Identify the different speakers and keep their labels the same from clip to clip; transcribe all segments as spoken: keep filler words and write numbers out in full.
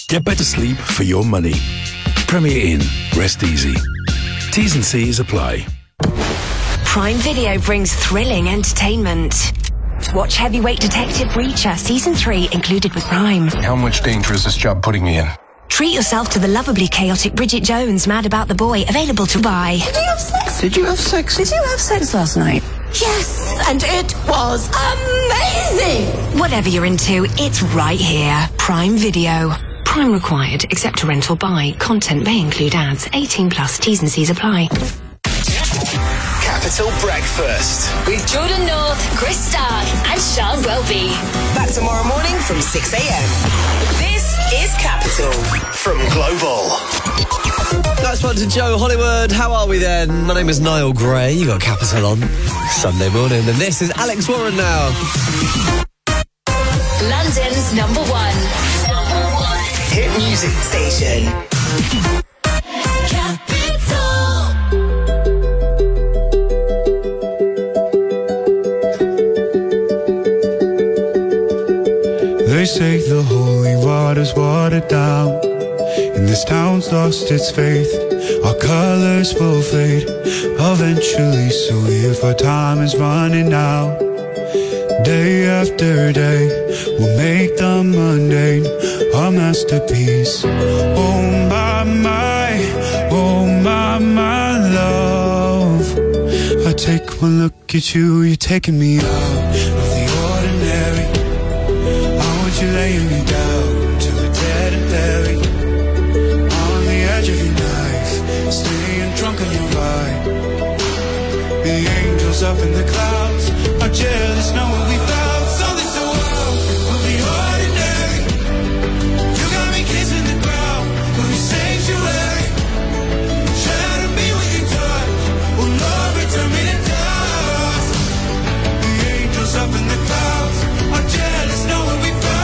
Speaker 1: Get better sleep for your money. Premier Inn. Rest easy. T's and C's apply.
Speaker 2: Prime Video brings thrilling entertainment. Watch Heavyweight Detective Reacher Season three included with Prime.
Speaker 3: How much danger is this job putting me in?
Speaker 2: Treat yourself to the lovably chaotic Bridget Jones Mad About the Boy, available to buy.
Speaker 4: Did you have sex?
Speaker 3: Did you have sex?
Speaker 4: Did you have sex last night? Yes, and it was amazing!
Speaker 2: Whatever you're into, it's right here. Prime Video. Prime required, except to rent or buy. Content may include ads. eighteen plus, T's and C's apply.
Speaker 5: Capital Breakfast
Speaker 6: with Jordan North, Chris Stark and Sean Welby.
Speaker 5: Back tomorrow morning from six a.m. This is Capital from Global.
Speaker 7: Nice one to Joe Hollywood. How are we then? My name is Niall Gray. You got Capital on Sunday morning. And this is Alex Warren now.
Speaker 6: London's number one. Number one.
Speaker 5: Hit music station.
Speaker 8: They say the holy water's watered down, and this town's lost its faith. Our colors will fade eventually, so if our time is running out, day after day, we'll make the mundane our masterpiece. Oh my, my, oh my, my love, I take one look at you, you're taking me out of the ordinary. You're laying me down till we're dead and buried on the edge of your knife, staying drunk on your ride. The angels up in the clouds are jealous knowing we found something so wild of the ordinary. You got me kissing the ground of your sanctuary. Shadow me with your touch, oh Lord, return me to dust. The angels up in the clouds are jealous knowing we found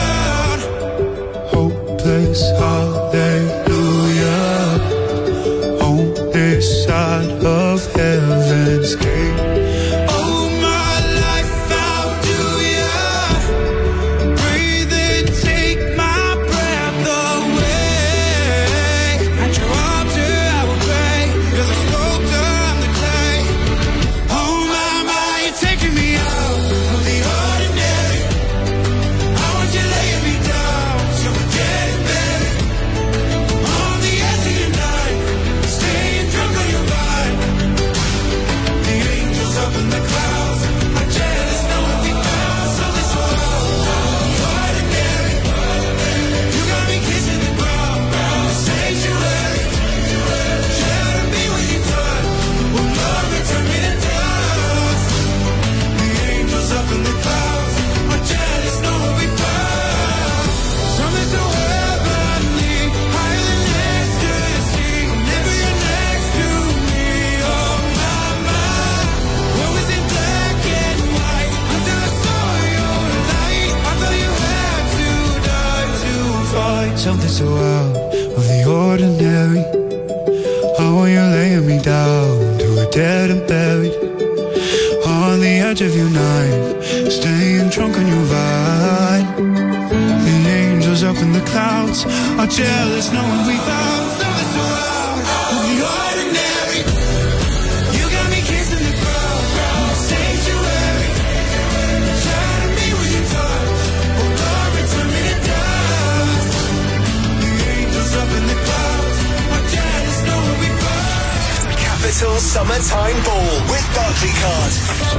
Speaker 8: hopeless hallelujah on this side of heaven's gate. Oh my life, how do ya breathe and take my breath away? At your altar I will pray, you're the sculptor, I'm the clay. Oh my, my, you're taking me out of the ordinary. I want you laying me down till we're dead and buried on the edge of your knife, staying drunk on your vine. The angels up in the clouds are jealous knowing we found something so ordinary. You got me kissing the ground, the sanctuary. Shadow me with your touch, oh Lord, return me to dust. The angels up in the clouds are jealous knowing we found something so heavenly, higher than ecstasy. Whenever you're next to me, oh my, my. What was in black and white until I saw your light? I thought you had to die to fight something so out of the ordinary. How are you laying me down till we're dead and buried on the edge of your knife, staying drunk on your vine. The angels up in the clouds are jealous knowing we found something so out of the ordinary. You got me kissing the ground, the sanctuary. Shadow me with your touch, oh Lord, return me to dust. The angels up in the clouds are jealous knowing we found.
Speaker 5: Capital Summertime Ball with Barclaycard.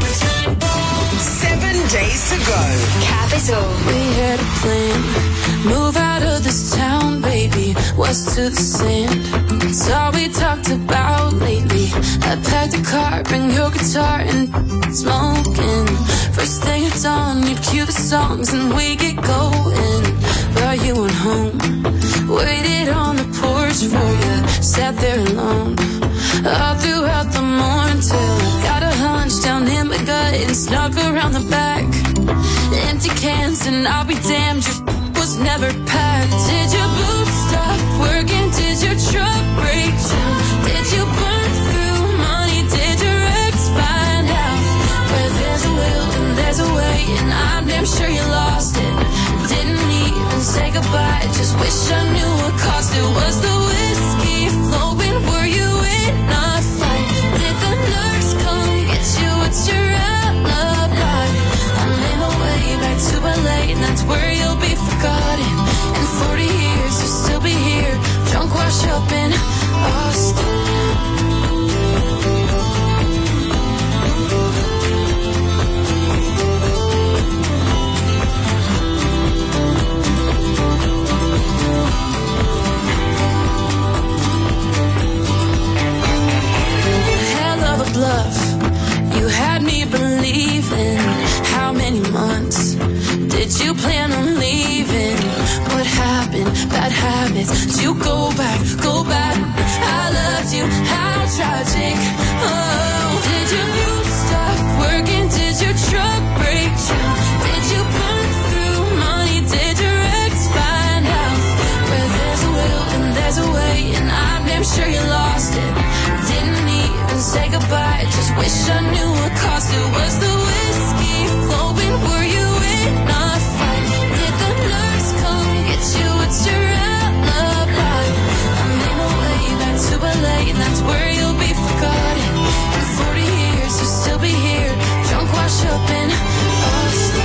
Speaker 5: Seven days to go.
Speaker 6: Capital.
Speaker 9: We had a plan, move out of this town, baby, west to the sand. It's all we talked about lately. I packed a car, bring your guitar and smoking. First thing at dawn, you'd cue the songs and we get going. But you went home, waited on the porch for you, sat there alone all throughout the morning till I got a hunch down in my gut and snuck around the back. Empty cans and I'll be damned, your was never packed. Did your boots stop working? Did your truck break down? Did you burn through money? Did your ex find out? Where there's a will and there's a way, and I'm damn sure you lost it. Didn't even say goodbye. goodbye. Just wish I knew what caused it. Was the whiskey flowing? Were you in a fight? Did the nurse come get you? What's your alibi? I'm in my way back to L A, and that's where you'll be forgotten. In forty years, you'll still be here, drunk, washed up in Austin. Bluff. You had me believing. How many months did you plan on leaving? What happened? Bad habits. Did you go back? Go back. I loved you. How tragic. Oh, did your boot stop working? Did your truck break down? Did you burn through money? Did your ex find out? Where there's a will and there's a way, and I'm damn sure you lost it. Didn't even say goodbye. Just wish I knew what caused it. Was the whiskey flowing? Were you in a fight? Did the nurse come get you? What's your alibi? I'm in my way back to L A, and that's where you'll be forgotten. In forty years, you'll still be here, drunk, washed up in Austin.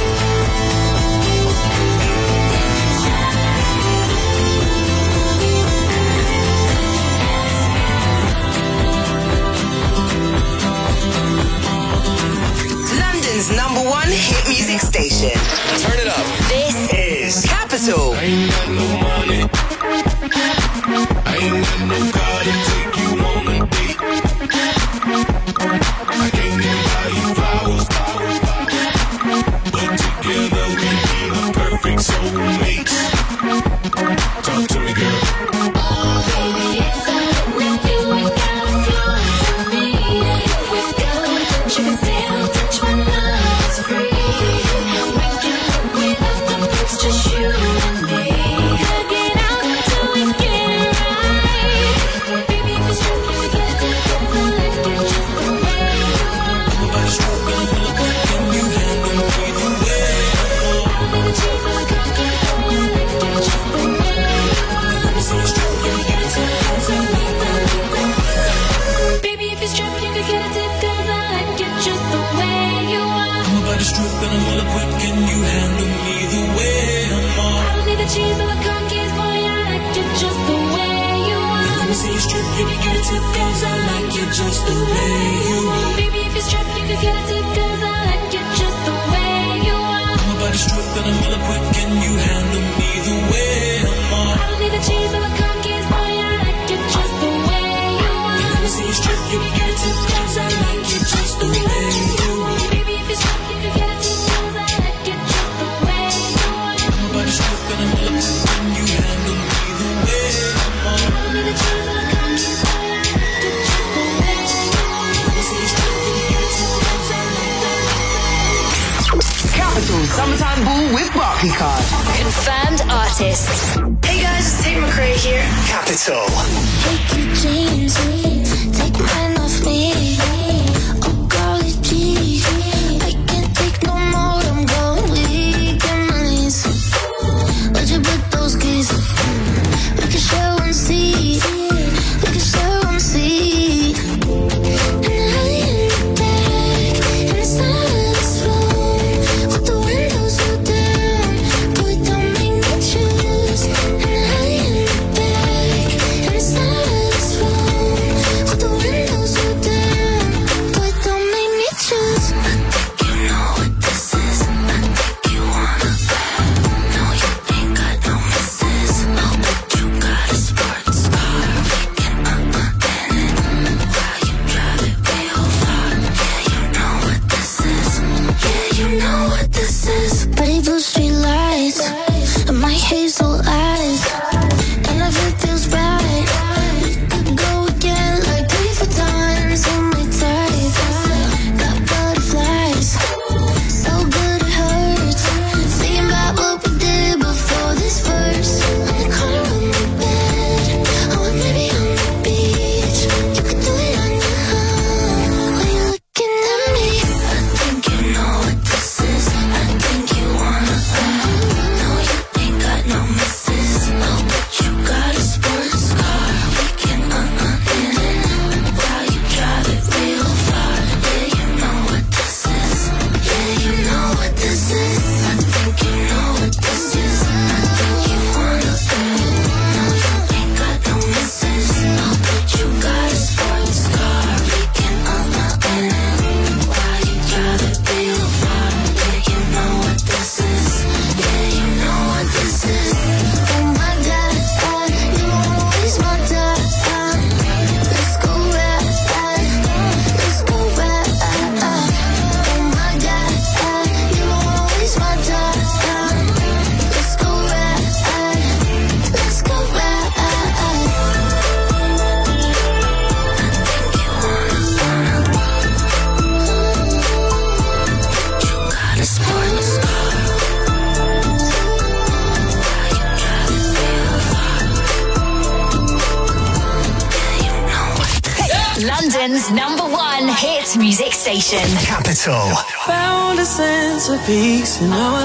Speaker 5: Number one hit music station.
Speaker 7: Turn it up.
Speaker 5: This is Capital.
Speaker 8: I ain't got no money. I ain't got no car to take you on a date. I can't even buy you flowers, flowers, flowers. But together we be the perfect soulmates. Talk to me, girl.
Speaker 6: Oh, baby, it's something with you. We got flows for me. If we go, don't you can still touch my love. It's free. We can work without the books, just you and me. Hug it out till we get it right. Baby, if it's true, you get it together like you're just the way you are.
Speaker 8: Nobody's stroking on the gun, can you handle me the way?
Speaker 6: I don't need a chase on the cocky, oh, you like you're just the way you are.
Speaker 8: Let me see you stroke, can you get it together like that?
Speaker 6: Baby, if it's true, you could get it together like you're just the way you are.
Speaker 8: I'm about to stroke and I'm well equipped, can you handle me the way I'm on?
Speaker 6: I don't need the cheese or the cookies, boy, I like you just the way you are.
Speaker 8: Let me see you strip, you can get it together like you just the way you are.
Speaker 6: Baby, if it's trip, you could get it together like you just the way you are.
Speaker 8: I'm about to stroke and I'm well equipped, can you handle me the way I'm on?
Speaker 6: I don't need the cheese or the cookies, boy, I like you just the way you are.
Speaker 8: Let me see you strip, you can get it together like you just the way you are.
Speaker 6: Baby, if it's trip, you could get it together like you just the way you are.
Speaker 8: I'm about to stroke and I'm well equipped, can you handle me the way I'm on?
Speaker 6: I don't need the cheese or the cookies, boy, I like you just the way you are.
Speaker 8: Let me see you strip, you can get it together like that.
Speaker 5: Capital Summertime Ball with Barclaycard.
Speaker 6: Confirmed artist.
Speaker 5: Hey guys, it's Tate McRae here. Capital.
Speaker 10: Take your jeans, take mine off me. Oh golly gee, I can't take no more. I'm going weak in my knees. Where'd you put those keys? We can share one seat. We can share one seat. And I in the back, in the silence room, with the windows rolled down. Boy, don't make me choose. And I in the back, in the silence room.
Speaker 2: London's number one hit music station.
Speaker 1: Capital.
Speaker 9: Found a sense of peace in our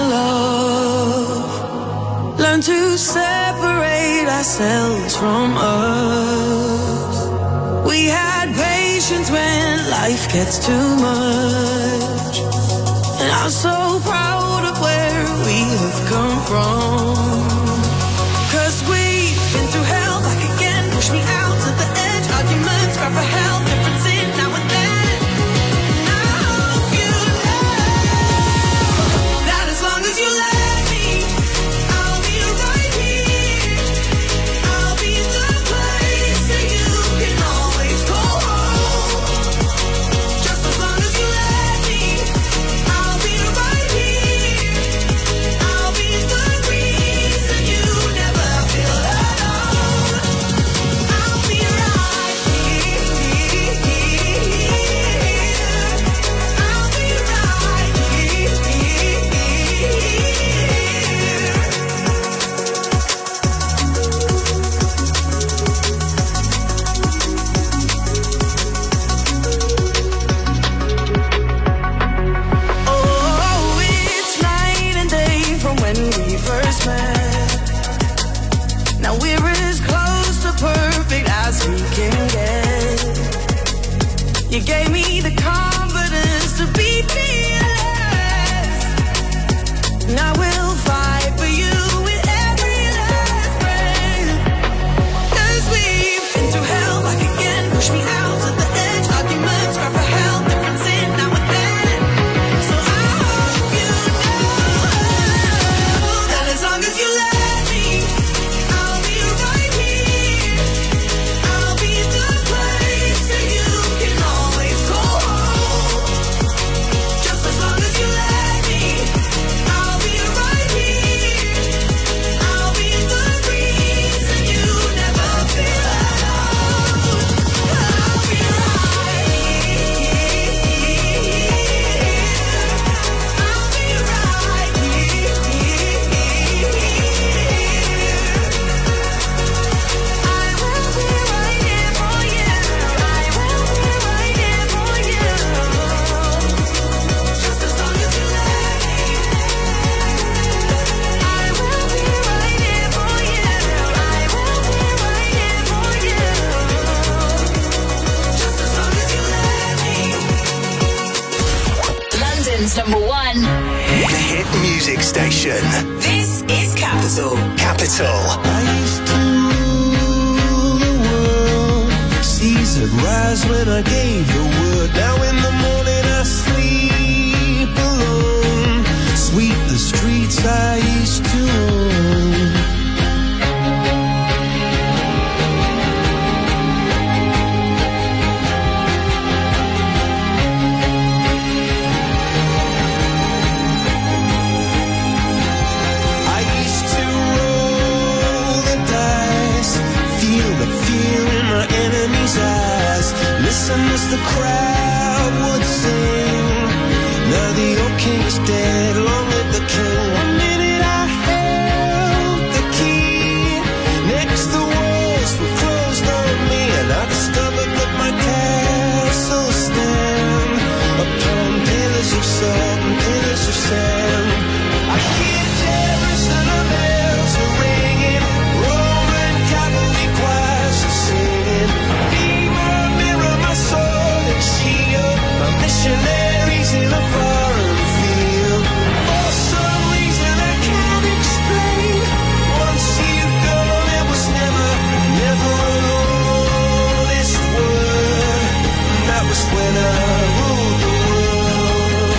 Speaker 9: love. Learn to separate ourselves from us. We had patience when life gets too much. And I'm so proud of where we have come from. Cause we've been through hell back again. Push me out to the edge. Arguments, cry for help. Difference in now and then. And I hope you know that as long as you let me, I'll be right here. I'll be the place that you can always call home. Just as long as you let me, I'll be right here. I'll be the reason you never feel alone. I'll be right here. I'll be right here. Oh, it's night and day from when we first met. Now we're as close to perfect as we can get. You gave me the confidence to be fearless. Now we'll fight for you with every last breath. Cause we've been through hell back again. Push me out to the edge. Arguments, cry for help. Difference in now and then. So I hope you know that as long as you let me, I'll be right here. I'll be the place that you can always call home. Just as long as you let me, I'll be right here. I'll be the reason you never feel alone. I'll be right here. I'll be right here. I will be right here for you. I will be right here for you. Just as long as you let me. I will be right here for you. I will be right here for you. Just as long as you let me.
Speaker 2: London's number one.
Speaker 1: The hit music station.
Speaker 5: This is Capital.
Speaker 1: Capital.
Speaker 8: I used to rule the world. Seas that rise when I gave the word. Now in the morning I sleep alone. Sweep the streets I used to own. I used to roll the dice, feel the fear in my enemy's eyes. Listen as the crowd would sing. Now the old king is dead, long live the king. One minute I held the key. Next the walls were closed on me, and I discovered that my castle stand upon pillars of salt and pillars of sand. I hear Jerusalem bells are ringing, Roman cavalry choirs are singing. Be my mirror, my sword and shield, my missionaries in a foreign field. For some reason I can't explain, once you go there was never, never an honest word. And that was when I ruled the world.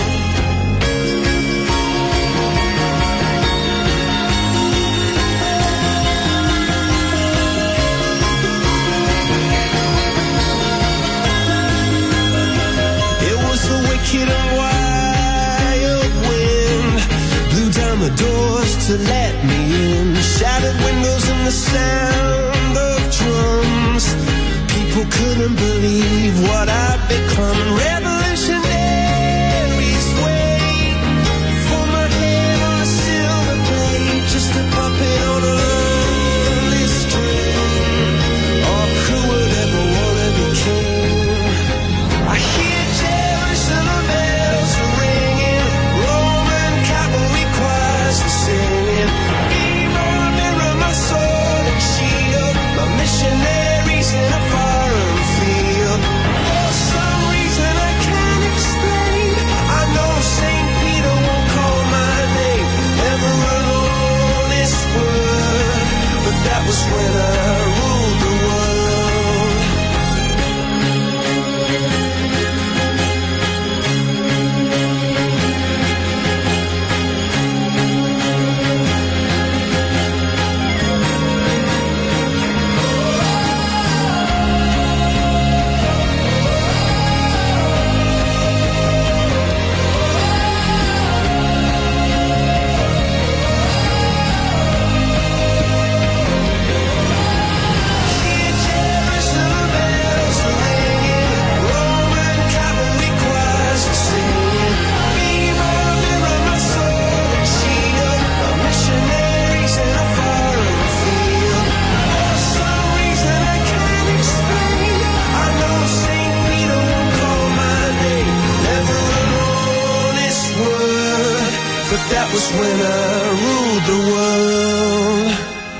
Speaker 8: It was the wicked and wild wind, blew down the doors to let me in. Shattered windows and the sound of drums. People couldn't believe what I'd become. Revolutionaries wait for my head on a silver plate, just a puppet on a lonely string. Oh, who would ever want to be king? was when I ruled the world. That was when I ruled the world.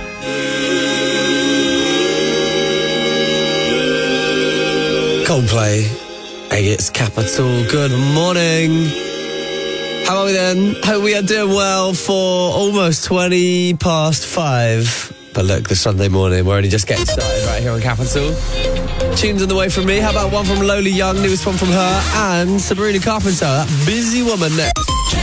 Speaker 7: Coldplay, Agates Capital. Good morning. How are we then? Hope we are doing well for almost twenty past five. But look, the Sunday morning, we're only just getting started right here on Capital. Tunes on the way from me. How about one from Lola Young, newest one from her, and Sabrina Carpenter, that busy woman next.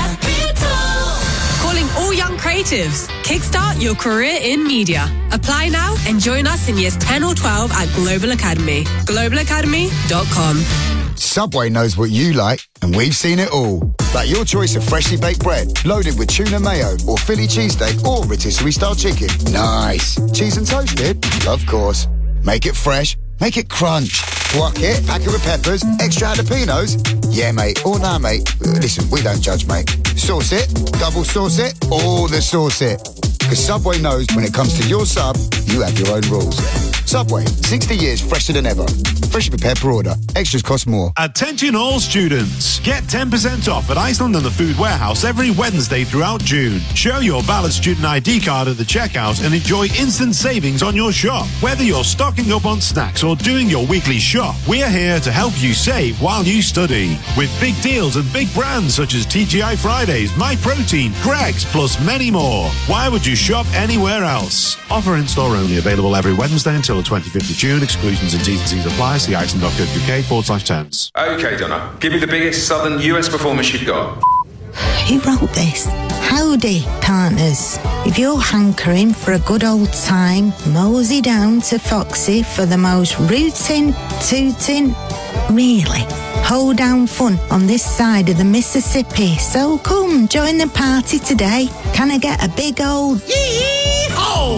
Speaker 11: Calling all young creatives. Kickstart your career in media. Apply now and join us in years ten or twelve at Global Academy. global academy dot com.
Speaker 12: Subway knows what you like, and we've seen it all. Like your choice of freshly baked bread, loaded with tuna mayo, or Philly cheesesteak, or rotisserie-style chicken. Nice. Cheese and toasted? Of course. Make it fresh. Make it crunch. Guac it, pack it with peppers, extra jalapenos. Yeah, mate, or nah, mate. Listen, we don't judge, mate. Sauce it, double sauce it, all the sauce it. Because Subway knows when it comes to your sub, you have your own rules. Subway, sixty years fresher than ever. Freshly prepared per order. Extras cost more.
Speaker 13: Attention all students. Get ten percent off at Iceland and the Food Warehouse every Wednesday throughout June. Show your valid student I D card at the checkout and enjoy instant savings on your shop. Whether you're stocking up on snacks or doing your weekly shop, we're here to help you save while you study. With big deals and big brands such as T G I Fridays, MyProtein, Greggs, plus many more. Why would you shop anywhere else? Offer in store only, available every Wednesday until the twenty-fifth of June. Exclusions and T's and C's apply. See iceland.co.uk forward slash terms.
Speaker 3: Okay, Donna, give me the biggest southern U S performance you've got.
Speaker 14: Who wrote this? Howdy, partners. If you're hankering for a good old time, mosey down to Foxy for the most rootin', tootin', really hoedown fun on this side of the Mississippi. So come, join the party today. Can I get a big old yee-haw?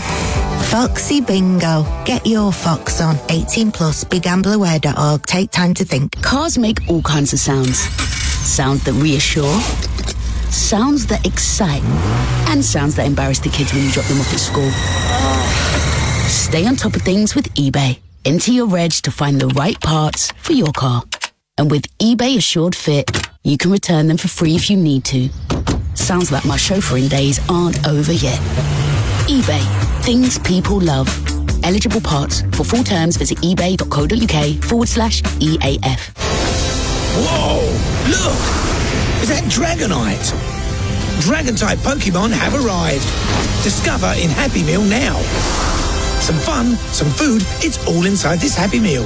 Speaker 14: Foxy Bingo. Get your fox on. eighteen plus, big gambler aware dot org. Take time to think.
Speaker 15: Cars make all kinds of sounds. Sounds that reassure, sounds that excite, and sounds that embarrass the kids when you drop them off at school. Stay on top of things with eBay. Enter your reg to find the right parts for your car. And with eBay Assured Fit, you can return them for free if you need to. Sounds like my chauffeuring days aren't over yet. eBay. Things people love. Eligible parts. For full terms, visit ebay.co.uk forward slash EAF.
Speaker 16: Whoa! Look! Is that Dragonite? Dragon-type Pokemon have arrived. Discover in Happy Meal now. Some fun, some food, it's all inside this Happy Meal.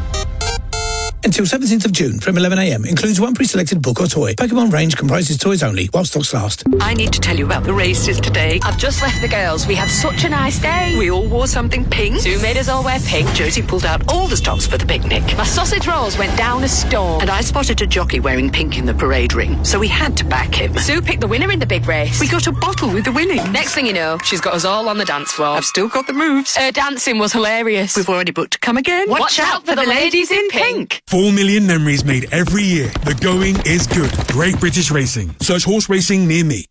Speaker 16: Until seventeenth of June from eleven a m. Includes one pre-selected book or toy. Pokemon range comprises toys only while stocks last.
Speaker 17: I need to tell you about the races today. I've just left the girls. We had such a nice day. We all wore something pink. Sue made us all wear pink. Josie pulled out all the stops for the picnic. My sausage rolls went down a storm. And I spotted a jockey wearing pink in the parade ring. So we had to back him. Sue picked the winner in the big race. We got a bottle with the winning. Next thing you know, she's got us all on the dance floor. I've still got the moves. Her dancing was hilarious. We've already booked to come again. Watch, Watch out, out for the ladies in pink.
Speaker 18: Four million memories made every year. The going is good. Great British Racing. Search horse racing near me.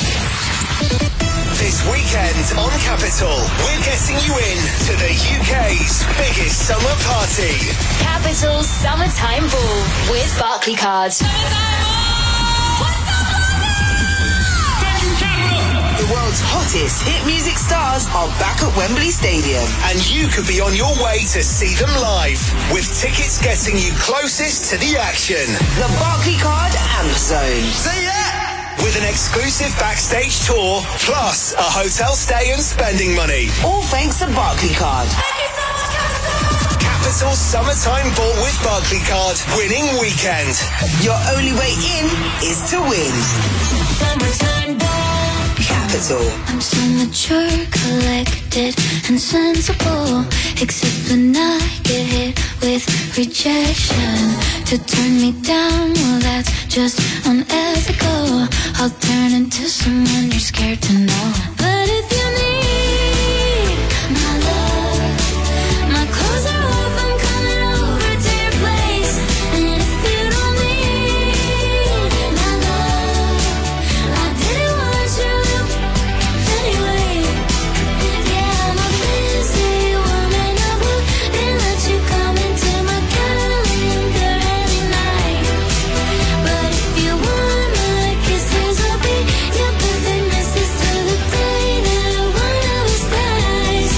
Speaker 19: This weekend on Capital, we're getting you in to the U K's biggest summer party.
Speaker 6: Capital Summertime Ball with Barclaycard.
Speaker 5: The world's hottest hit music stars are back at Wembley Stadium.
Speaker 19: And you could be on your way to see them live, with tickets getting you closest to the action.
Speaker 5: The Barclaycard Amp Zone.
Speaker 19: See ya! with an exclusive backstage tour, plus a hotel stay and spending money.
Speaker 5: All thanks to Barclaycard.
Speaker 19: Capital Summertime Ball with Barclaycard winning weekend.
Speaker 5: Your only way in is to win.
Speaker 10: Summertime ball.
Speaker 5: Capital.
Speaker 10: I'm so mature, collected, and sensible. Except when I get hit with rejection. To turn me down, well that's just unethical. I'll turn into someone you're scared to know. But if you need my love, my clothes are off, I'm coming over to your place. And if you don't need my love, I didn't want you anyway. Yeah, I'm a busy woman, I wouldn't let you come into my calendar any night. But if you want my kisses, I'll be your perfect missus till the day that one of us dies.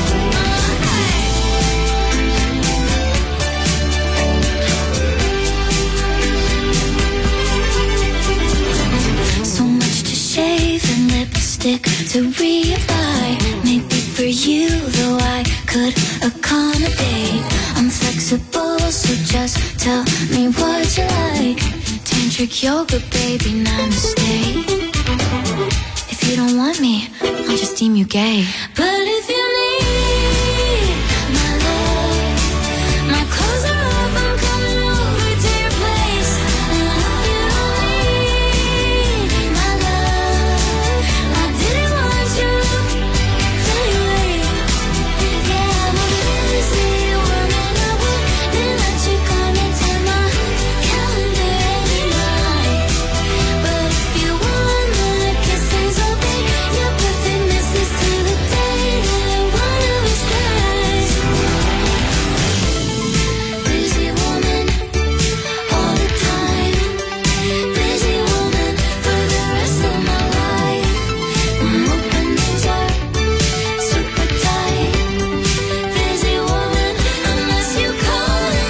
Speaker 10: So much to shave and lipstick to reapply. Maybe for you, though I could accommodate. I'm flexible, so just tell me what you like. Tantric yoga, baby, namaste. If you don't want me, I'll just deem you gay. But if you need my love, my clothes are off, I'm coming over to your place. And if you don't need my love, I didn't want you anyway. Yeah, I'm a busy woman, I wouldn't let you come into my calendar any night. But if you want my kisses, I'll be your perfect missus till the day that one of us dies. Busy woman, all the time. Busy woman for the rest of my life. My openings are super tight. Busy woman, unless you call it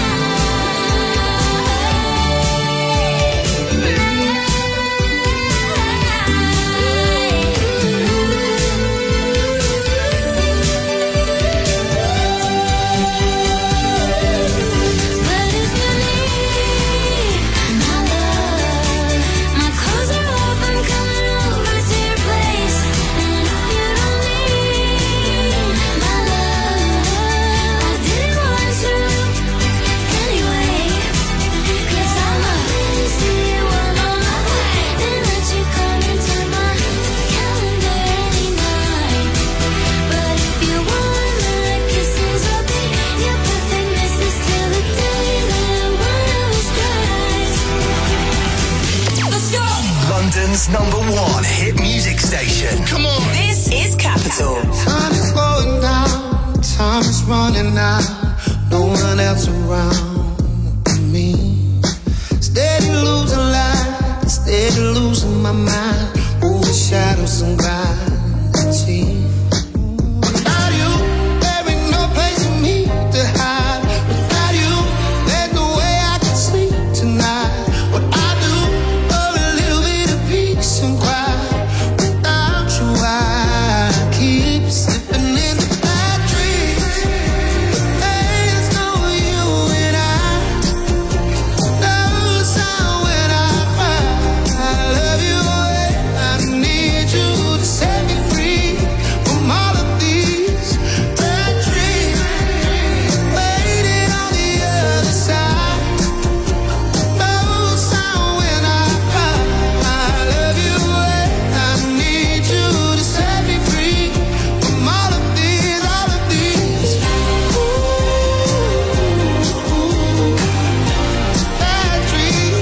Speaker 10: But if you need my love, my clothes are off, I'm coming over to your place. And if you don't need my love, I didn't want you anyway. 'Cause I'm a busy woman, I wouldn't let you come into my calendar any night. But if you want my kisses, I'll be your perfect missus till the day that one of us dies.
Speaker 5: Let's go!
Speaker 19: London's number one hit music station.
Speaker 5: Come on. This is Capital.
Speaker 8: Time is going down, time is running out. No one else around me. Steady losing light, steady losing my mind. Overshadows and gravity. Without you, there ain't no place for me to hide. Without you, there's no way I can sleep tonight. What I do for a little bit of peace and quiet. Without you, I keep slipping into bad dreams. There's no you and I. No sound when I cry. I love you and I need you to set me free from all of these bad dreams. Waiting on the other side. No sound when I cry. I love you and I need you to set me free from all of these, all of these. Ooh, bad dreams.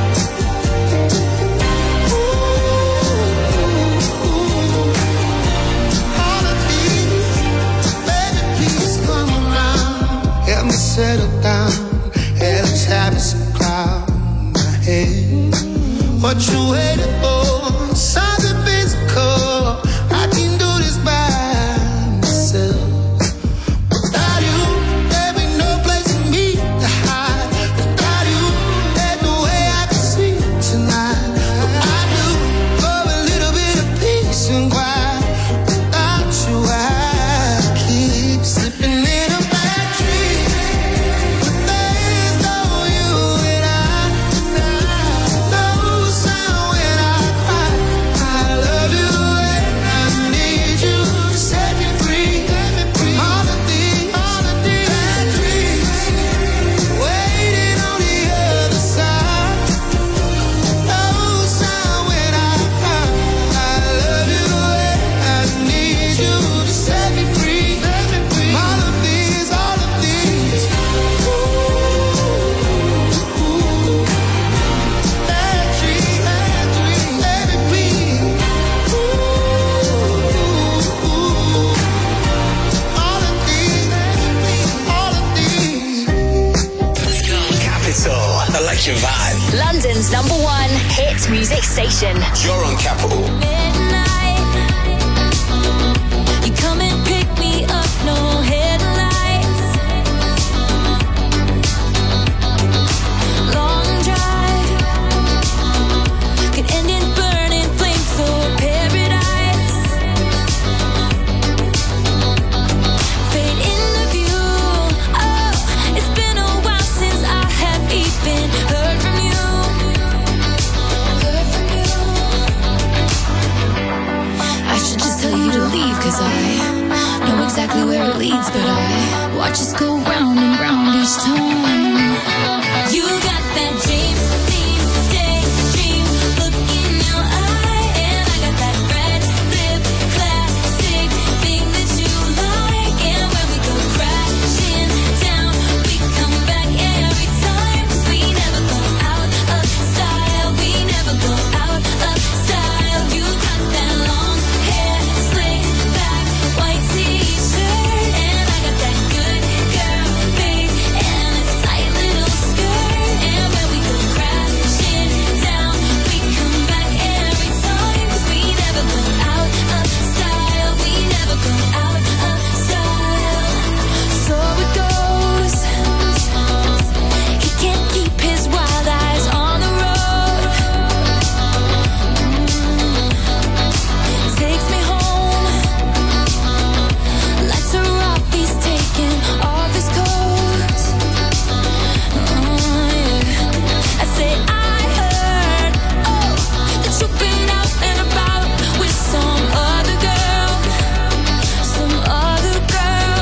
Speaker 8: All of these, baby, please come around. Help me settle down. Hell is having some cloud in my head. What you waiting for? Something physical. I can do this by myself. Without you, there ain't no place for me to hide. Without you, there's no way I can sleep tonight. But I
Speaker 19: Catch a vibe.
Speaker 20: London's number one hit music station.
Speaker 19: You're on Capital.
Speaker 9: You come and pick me up, no headlights. Long drive could end in burning flames or paradise. Fade in the view. Oh, it's been a while since I have even heard from you. Heard from you. I should just tell you to leave, cause I know exactly where it leads, but I watch us go round and round each time. You got that dream, dream, daydream look in your eye, and I got that red lip classic thing that you like. And when we go crashing down, we come back every time, 'cause we never go out of style. We never go out of style. You got that long hair, slick back, white t-shirt, and I got that good girl face and a tight little skirt. And when we go crashing down, we come back every time, 'cause we never go out of style. We never go out of style. So it goes. He can't keep his wild eyes on the road. Mm. Takes me home. Lights are off, he's taking off his coat. Oh, yeah. I say I heard, oh, that you've been out and about with some other girl, some other girl.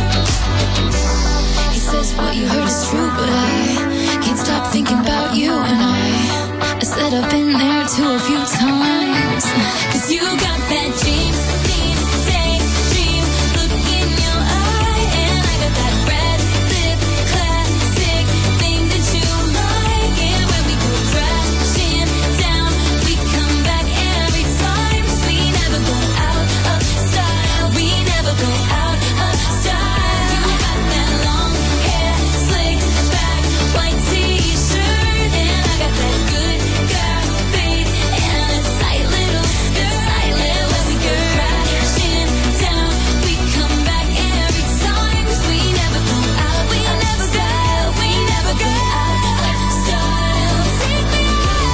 Speaker 9: He says what you heard is true, but I can't stop thinking about you. And I, I said I've been there too a few times. 'Cause you got that dream, dream, daydream look in your eye, and I got that red lip classic thing that you like. And when we go crashing down, we come back every time, 'cause we never go out of style. We never go out of style. You got that long hair, slick back, white t-shirt, and I got that good girl face and a tight little skirt. And when we go crashing down, we come back every time, 'cause we never go out. We never style. We never go out of style. Take me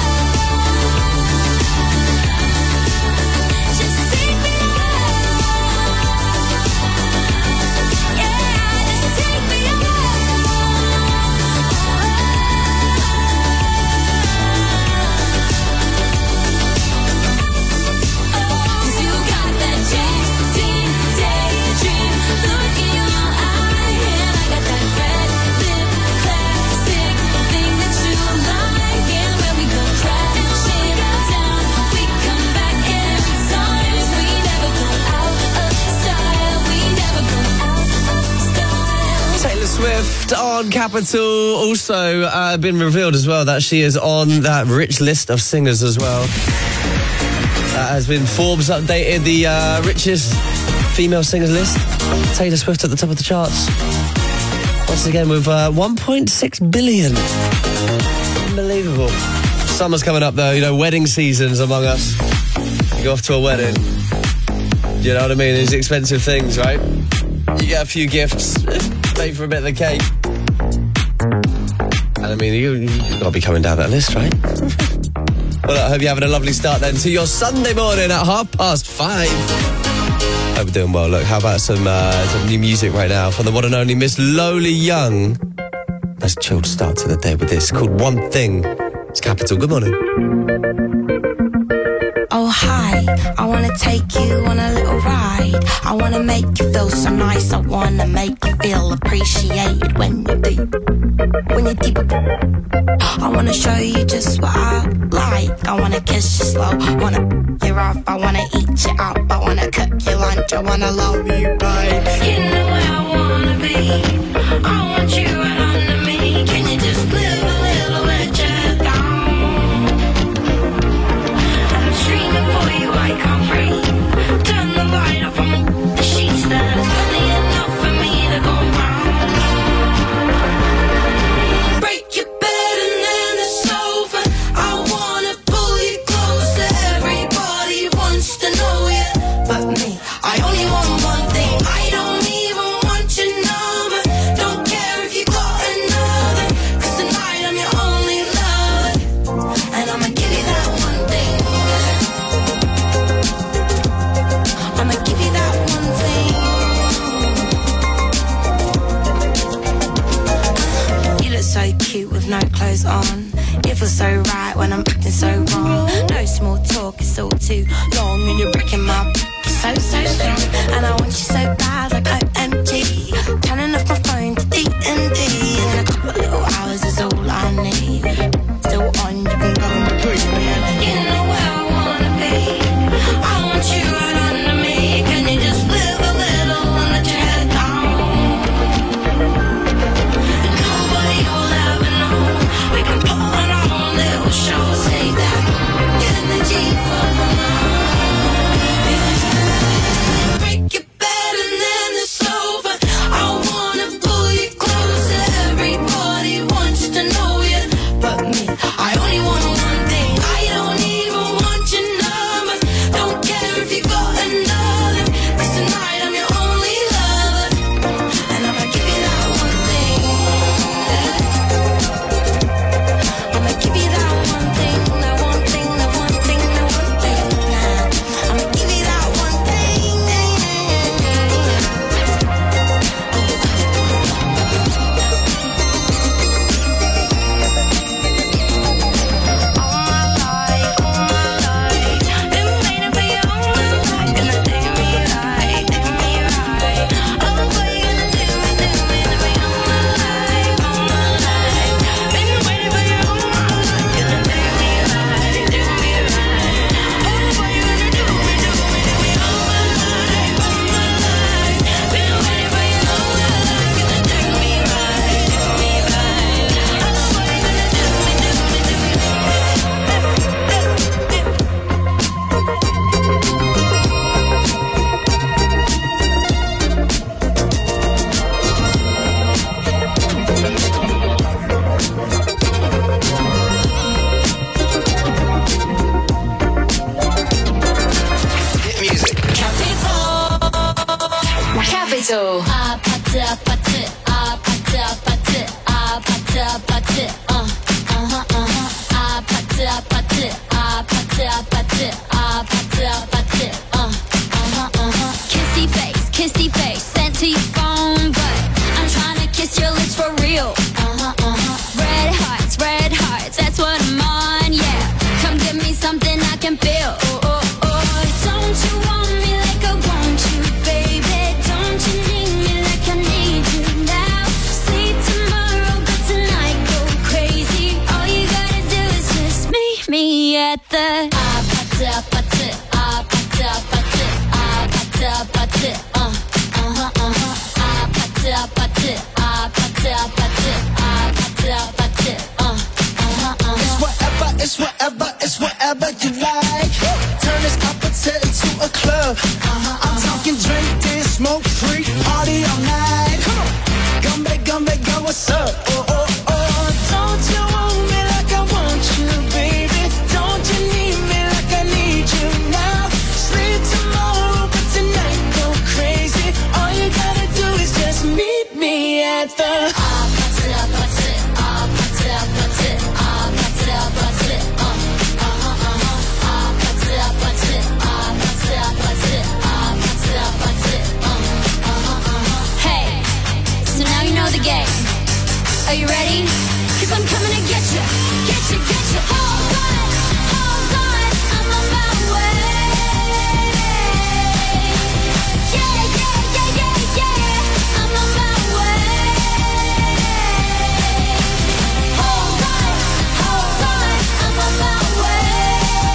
Speaker 9: out. Just take me out. Yeah, just take me out. 'Cause you got that dream, dream, daydream look in your eye, and I got that red lip classic thing that you like. And when we go crashing down, we come back every time, 'cause we never go out of style. We never go out of style.
Speaker 7: Taylor Swift on Capital. Also uh, been revealed as well that she is on that rich list of singers as well. That has been Forbes updated the uh, richest female singers list. Taylor Swift at the top of the charts. Once again with uh, one point six billion. Unbelievable. Summer's coming up though, you know, wedding season's among us. You go off to a wedding. You know what I mean? These expensive things, right? You get a few gifts, pay for a bit of the cake. And I mean, you, you've got to be coming down that list, right? Well, I hope you're having a lovely start then to your Sunday morning at half past five. Hope you're doing well. Look, how about some, uh, some new music right now from the one and only Miss Lowly Young. Nice chilled start to the day with this called One Thing. It's Capital. Good morning.
Speaker 21: Oh hi, I wanna take you on a little ride. I wanna make you feel so nice. I wanna make you feel appreciated when you're deep. When you're deep. I wanna show you just what I like. I wanna kiss you slow, wanna you off. I wanna eat you up, I wanna cook your lunch. I wanna love you, babe. You know where I wanna be. I want you right under me. Can you just live a little bit down? I'm streaming for you, I can't breathe. Turn the light off, I'm the sheets. There's plenty enough for me to go round. Break your bed and then the goes on. It feels so right when I'm acting so wrong. No small talk, it's all too long, and you're breaking my so, so strong. And I want you so bad, like O M G. Turning off my phone to D and D. In a couple of little hours is all I need. Still on, you can go and breathe me in. You know where I wanna be. I want you right under me. Can you just live a little and let your head down? And nobody will ever know. We can pull on our own little show. Save that energy for my mind. Break your bed and then it's over. I wanna pull you close. Everybody wants to know you, but me. I only want one thing. I don't even want your numbers. Don't care if you got another. 'Cause tonight I'm your only lover, and I'ma give you that one thing. I'ma give you that one thing, that one thing, that one thing, that one thing. I'ma give you that one thing. Been waiting for you all my life. Gonna do me right, do me right. Oh, what you gonna do me, do me, do me all my life, all my life. Been waiting for you all my life. Gonna do me right, do me right. Oh, what you gonna do me, do me, do me all my life, all my life. Been waiting for you all my life. Gonna do me right, do me right. Oh, what you gonna do me, do me, do me.
Speaker 19: Hit music.
Speaker 20: Capital. Ah, pata, pata, ah, pata, pata, ah, pata, pata, uh, uh-huh, uh-huh. Ah, pata, pata, ah, pata, pata, ah, pata, pata, uh, uh-huh, uh-huh. Kissy face, kissy face, sent to your phone, but I'm trying to kiss your lips for real. Uh-huh, uh-huh. Red hearts, red hearts, that's what I'm on, yeah. Come give me something I can feel. Oh, oh, oh. Don't you want me like I want you, baby? Don't you need me like I need you now? Sleep tomorrow, but tonight go crazy. All you gotta do is just meet me at the ah, pata, pata, ah, pata, pata, ah, pata, pata, uh, uh-huh, uh-huh. Ah, pata, pata, ah, pata, pata, ah, pata, pata, uh, uh-huh, uh-huh.
Speaker 8: It's whatever, it's whatever, it's whatever you like. Turn this appetite into a club. I'm talking drink, dance, smoke, free, party all night. Come on, gumbe, gumbe, go, what's up? Oh, oh, oh. Don't you want me like I want you, baby? Don't you need me like I need you now? Sleep tomorrow, but tonight go crazy. All you gotta do is just meet me at the
Speaker 20: Ah, pata, pata, ah, pata, pata, ah, pata, pata, uh, uh-huh, uh-huh. Ah, pata, pata, ah, pata, pata, ah, pata, pata, uh, uh-huh, uh-huh. Hey, so now you know the game. Are you ready? 'Cause I'm coming to get you, get you, get you. Hold on, hold on, I'm on my way. Yeah, yeah, yeah, yeah, yeah, I'm on my way. Hold on, hold on, I'm on my way.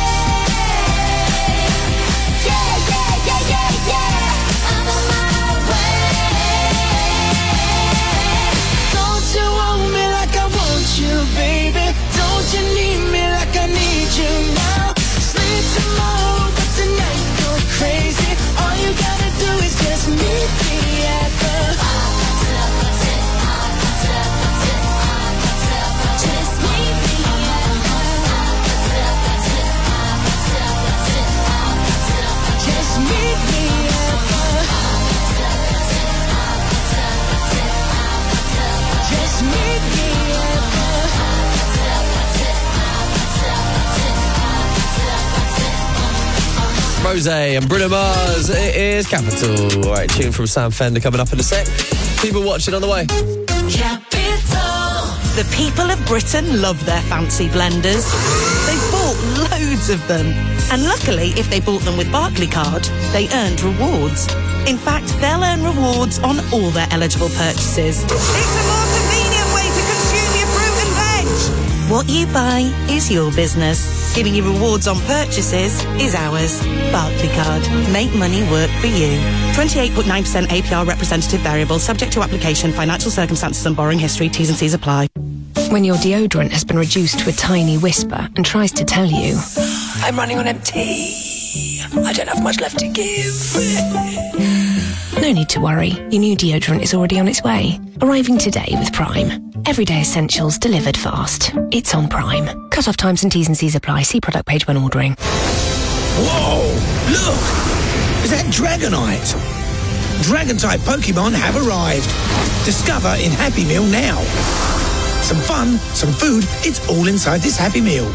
Speaker 20: Yeah, yeah, yeah, yeah, yeah, I'm on my way.
Speaker 8: Don't you want me like I want you, baby? Don't you need me like I need you now? Sleep tomorrow, but tonight go crazy. All you gotta do is just meet me at the
Speaker 20: Just meet me at
Speaker 8: Just meet me at the Just meet me at the
Speaker 7: Rose and Bruno Mars. It is Capital. All right, tune from Sam Fender coming up in a sec. People watching on the way.
Speaker 21: Capital.
Speaker 4: The people of Britain love their fancy blenders. They've bought loads of them. And luckily, if they bought them with Barclaycard, they earned rewards. In fact, they'll earn rewards on all their eligible purchases. It's a more convenient way to consume your fruit and veg. What you buy is your business. Giving you rewards on purchases is ours. Barclaycard. Make money work for you. twenty-eight point nine percent A P R representative variable, subject to application, financial circumstances and borrowing history. T's and C's apply.
Speaker 2: When your deodorant has been reduced to a tiny whisper and tries to tell you,
Speaker 22: I'm running on empty. I don't have much left to give.
Speaker 2: no need to worry. Your new deodorant is already on its way. Arriving today with Prime. Everyday essentials delivered fast. It's on Prime. Cut-off times and T's and C's apply. See product page when ordering.
Speaker 16: Whoa! Look! Is that Dragonite? Dragon-type Pokemon have arrived. Discover in Happy Meal now. Some fun, some food, it's all inside this Happy Meal.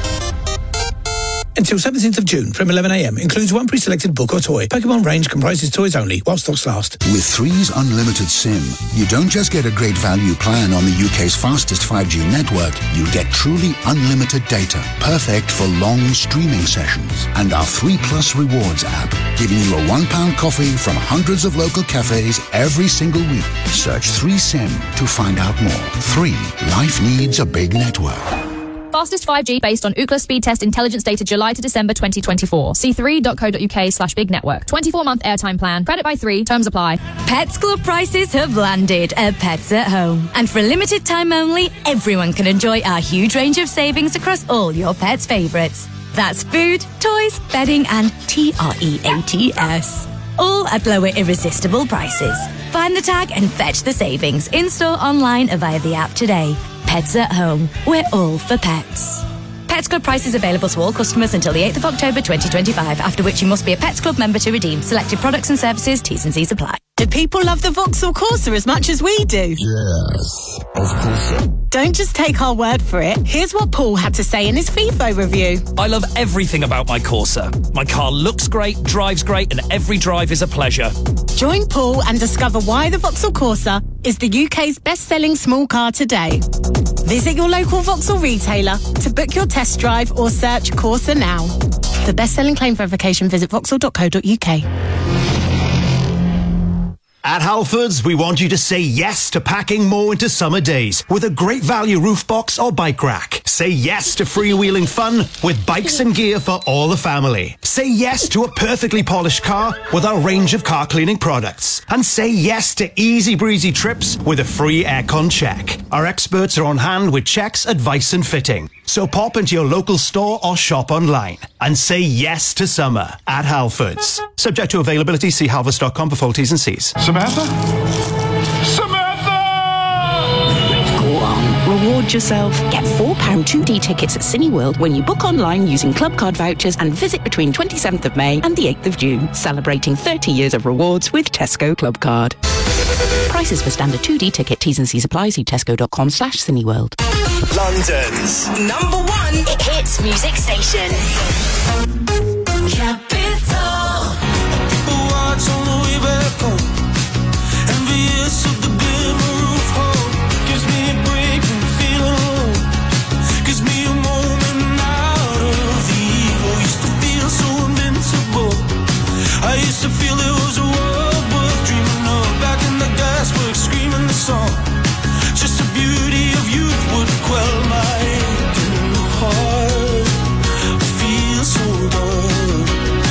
Speaker 16: Until seventeenth of June from eleven a m. Includes one pre-selected book or toy. Pokemon range comprises toys only, while stocks last.
Speaker 12: With Three's Unlimited SIM, you don't just get a great value plan on the U K's fastest five G network, you get truly unlimited data, perfect for long streaming sessions. And our three Plus Rewards app, giving you a one pound coffee from hundreds of local cafes every single week. Search three SIM to find out more. Three, life needs a big network.
Speaker 23: Fastest five G based on Ookla speed test intelligence data July to December twenty twenty-four. See three dot co dot uk slash big network. twenty-four month airtime plan. Credit by three. Terms apply.
Speaker 24: Pets Club prices have landed at Pets at Home. And for a limited time only, everyone can enjoy our huge range of savings across all your pets' favourites. That's food, toys, bedding and T R E A T S. All at lower irresistible prices. Find the tag and fetch the savings in-store, online or via the app today. Pets at Home. We're all for pets. Pets Club prices available to all customers until the eighth of October twenty twenty-five, after which you must be a Pets Club member to redeem selected products and services. T's and C's apply.
Speaker 4: Do people love the Vauxhall Corsa as much as we do?
Speaker 12: Yes, of course.
Speaker 4: Don't just take our word for it. Here's what Paul had to say in his FIFO review.
Speaker 25: I love everything about my Corsa. My car looks great, drives great, and every drive is a pleasure.
Speaker 4: Join Paul and discover why the Vauxhall Corsa is the U K's best-selling small car today. Visit your local Vauxhall retailer to book your test drive or search Corsa now. For best-selling claim verification, visit vauxhall dot co dot uk.
Speaker 26: At Halfords, we want you to say yes to packing more into summer days with a great value roof box or bike rack. Say yes to freewheeling fun with bikes and gear for all the family. Say yes to a perfectly polished car with our range of car cleaning products. And say yes to easy breezy trips with a free aircon check. Our experts are on hand with checks, advice and fitting. So pop into your local store or shop online and say yes to summer at Halfords. Subject to availability, see halfords dot com for full T's and C's.
Speaker 13: Samantha? Samantha!
Speaker 15: Go on, reward yourself. Get four pound two D tickets at Cineworld when you book online using club card vouchers and visit between twenty-seventh of May and the eighth of June, celebrating thirty years of rewards with Tesco Club Card. Prices for standard two D ticket. T's and C's apply. See tesco dot com slash Cineworld.
Speaker 5: London's number one hit music station.
Speaker 8: Capital. Watch on the way back home. Envious of the glimmer roof home. Gives me a break from feeling alone. Gives me a moment out of the evil. Used to feel so invincible. I used to feel there was a world worth dreaming of. Back in the gasworks, screaming the song. Just the beauty of youth would quell my aching heart. I feel so good.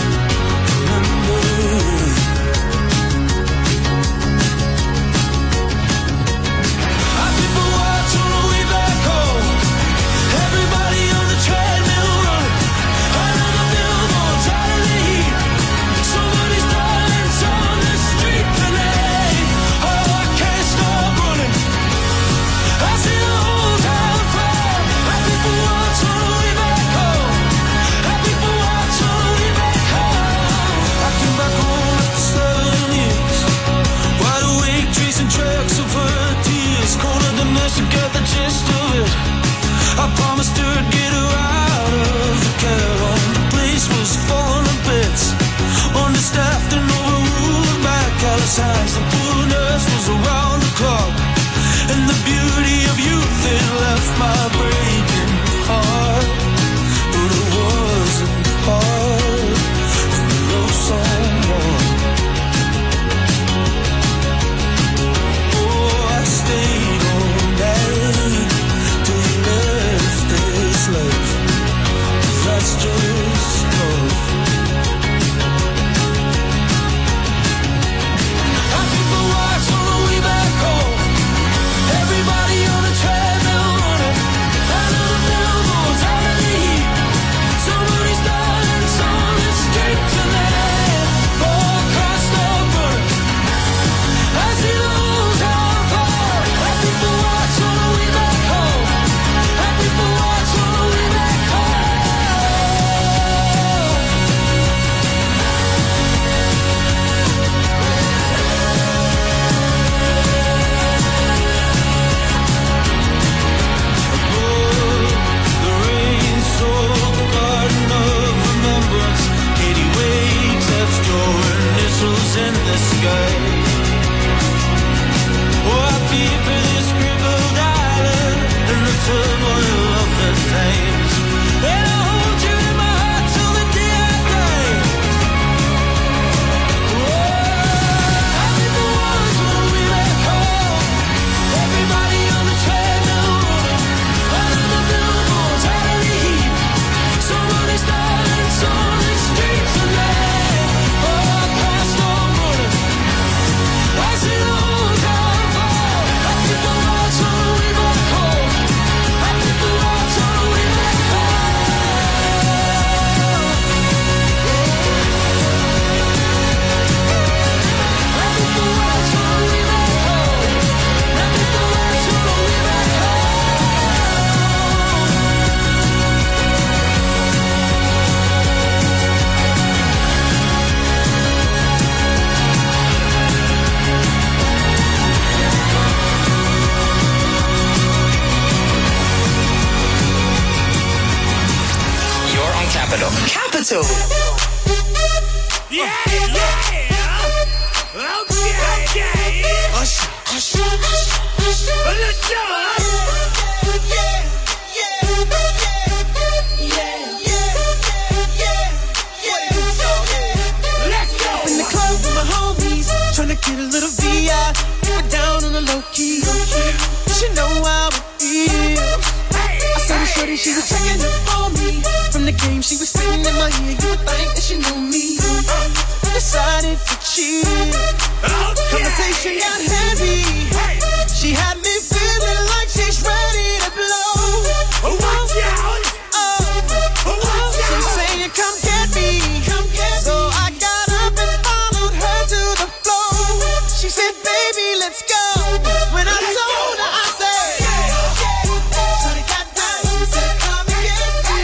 Speaker 5: Capital.
Speaker 8: Yeah, yeah. Okay, okay. Hush, hush, hush, hush. Let's go. Yeah, yeah, yeah, yeah, yeah, yeah. Let's go. In the club with my homies, trying to get a little V I. We're down on the low key. You should know how it feels. I saw the shorty, she was checking up on me. From the game, she was spinning in my ear. You would think that she knew me. Decided to cheat. Conversation got heavy. She had me feeling like she's ready to blow. Watch out! Oh, oh, she's saying, "Come get me." So I got up and followed her to the floor. She said, "Baby, let's go." When I told her, I said, "Shorty got down, said, come and get me."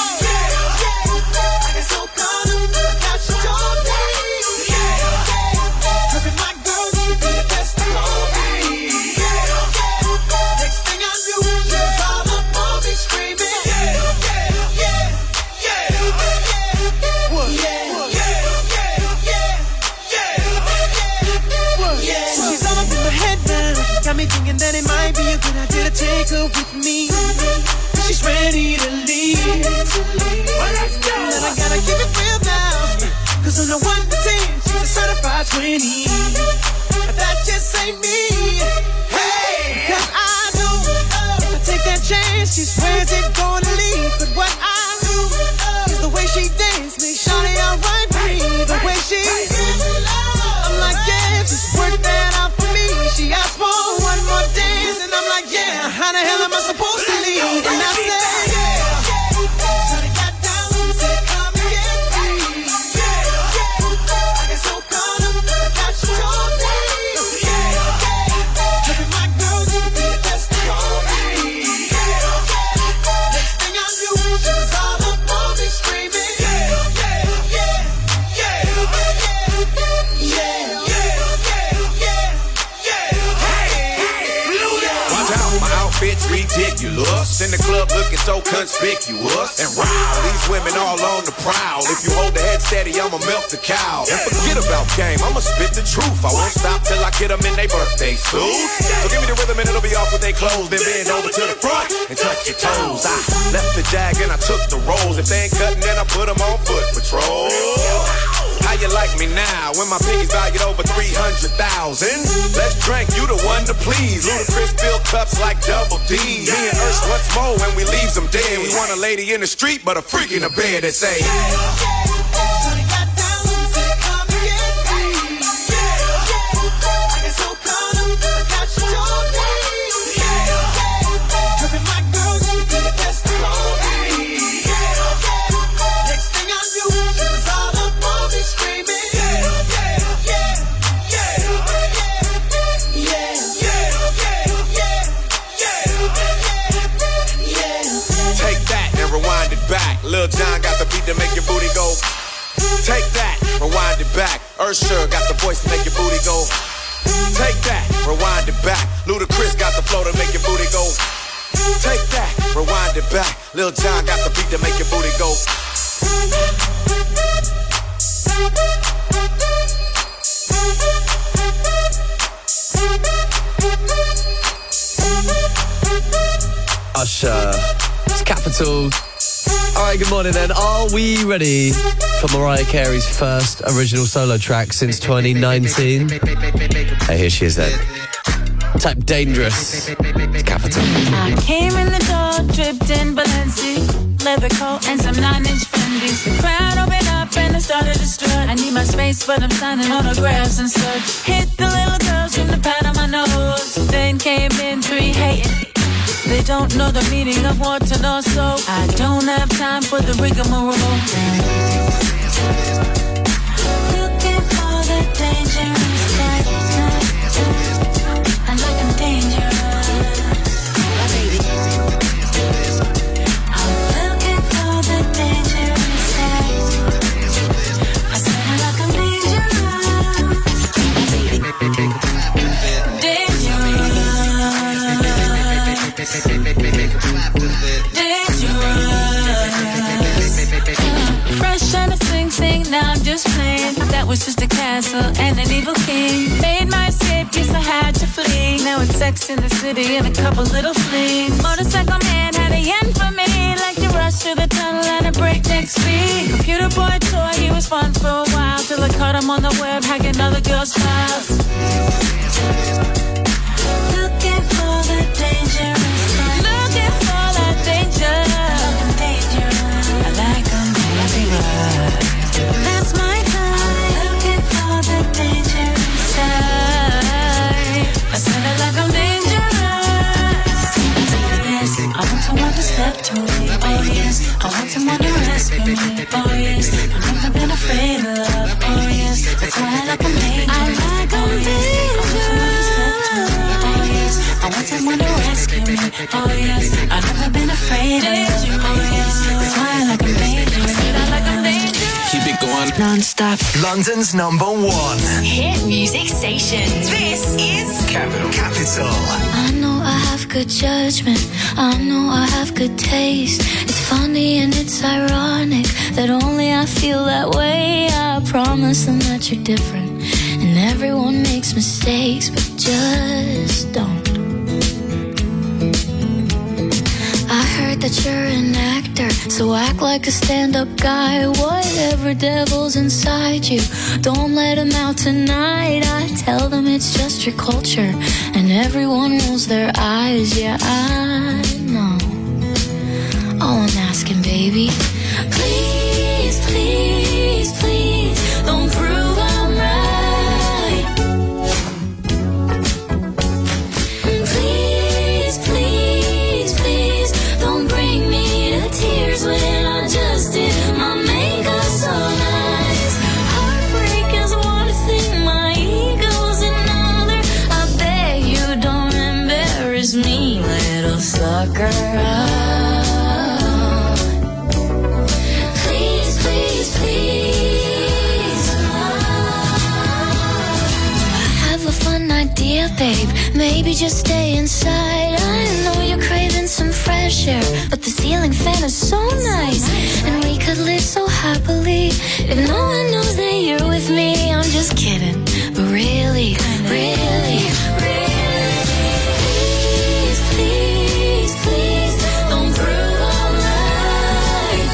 Speaker 8: I got so caught up, now she told me. Tripping my girl, you be the best of all me. Next thing I knew, she was all up on me screaming. Yeah, yeah, yeah, yeah. What? Yeah, yeah, yeah, yeah, yeah. She's all up in my head now, got me thinking that it might be a good idea to take her with me. She's ready to leave. Well, let's go. And I gotta keep it real now, cause on the one to ten, she's a certified twenty. But that just ain't me. Hey, cause I know if I take that chance, she swears it's gonna leave. But what I do is the way she dance makes Shawty alright with me. The way she, I'm like, yeah, just work that out for me. She asked for one more dance, and I'm like, yeah, how the hell am I supposed to leave? And I said, yeah. Shawty got down, said, come and get me. I got so caught up, that she told me. Tripping my girl, you be the best of all me. Next thing I knew, she was all up on me screaming. Yeah, yeah, yeah, yeah, yeah, yeah, yeah, yeah.
Speaker 1: Watch out, my outfit's ridiculous. In the club looking so conspicuous. And wow, these women all on the prowl. If you hold the head steady, I'ma milk the cow. And forget about game, I'ma spit the truth. I won't stop till I get them in their birthday suits. So give me the rhythm and it'll be off with their clothes. Then bend over to the front and touch your toes. I left the jag and I took the rolls. If they ain't cutting, then I put them on foot patrol. How you like me now when my piggy's valued over three hundred thousand? Let's drink, you the one to please. Ludacris fill cups like double D. Me and Ursh once more when we leaves them dead. We want a lady in the street, but a freak in the bed that say,
Speaker 8: Shawty got down, said, come and get me. I got so caught up, that she told me. Tripping my girl, you be the best of all me. Next thing I knew, she was all up on me screaming. Yeah, yeah, yeah, yeah, yeah, yeah, yeah, yeah.
Speaker 1: take that and rewind it back. Lil Jon got the beat to make your booty go. Take that, rewind it back. Usher got the voice to make your booty go. Take that, rewind it back. Ludacris got the flow to make your booty go. Take that, rewind it back. Lil Jon got the beat to make your booty go.
Speaker 7: Usher, it's Capital. All right, good morning then. Are we ready for Mariah Carey's first original solo track since twenty nineteen? Hey, here she is then. Type Dangerous. It's Capital.
Speaker 9: I came in the door, dripped in Balenci, leather coat and some nine-inch Fendi's. The crowd opened up and I started to strut. I need my space, but I'm signing autographs and such. Hit the little girls from the pad on my nose. Then came in three hating. They don't know the meaning of water, nor so I don't have time for the rigmarole. Looking for the dangerous type. I like I'm dangerous. I'm looking for the dangerous type. I said I like I'm dangerous. Dangerous. Fresh was plain. That was just a castle and an evil king. Made my escape, yes, I had to flee. Now it's Sex in the City and a couple little flings. Motorcycle man had a yen for me, like the rush through the tunnel and a breakneck speed. Computer boy toy, he was fun for a while, till I caught him on the web hacking other girls' files. Looking for the dangerous kind. Looking for that danger. I'm dangerous. I like them dangerous. That's my kind. Looking for the dangerous side. I said I like them dangerous. Yes, I want someone to step to me. Oh yes, I want someone to rescue me. Oh yes, I've never been afraid of love. Oh yes, that's why I like them dangerous. I like them dangerous. Oh yes, I want someone to rescue me. Oh yes, I've never been afraid of love. Oh yes, that's why I like them dangerous. I like them dangerous.
Speaker 19: Keep it going
Speaker 9: non-stop.
Speaker 19: London's number one
Speaker 5: hit music station. This is
Speaker 19: Capital Capital.
Speaker 21: I know I have good judgment, I know I have good taste. It's funny and it's ironic that only I feel that way. I promise them that you're different, and everyone makes mistakes, but just don't. I heard that you're an actor, so act like a stand-up guy. Whatever devil's inside you, don't let him out tonight. I tell them it's just your culture, and everyone rolls their eyes. Yeah, I know. All I'm asking, baby, please, please, please, don't prove I'm right. Please, please, please, don't bring me to tears when I just did my makeup so nice. Heartbreak is one thing, my ego's another. I beg you don't embarrass me, little sucker. Please, please, please. I have a fun idea, babe. Maybe just stay inside. I know you're craving some fresh air, but the ceiling fan is so nice, and we could live so happily if no one knows that you're with me. I'm just kidding, but really, really, really. Please, please, please, don't prove I'm right.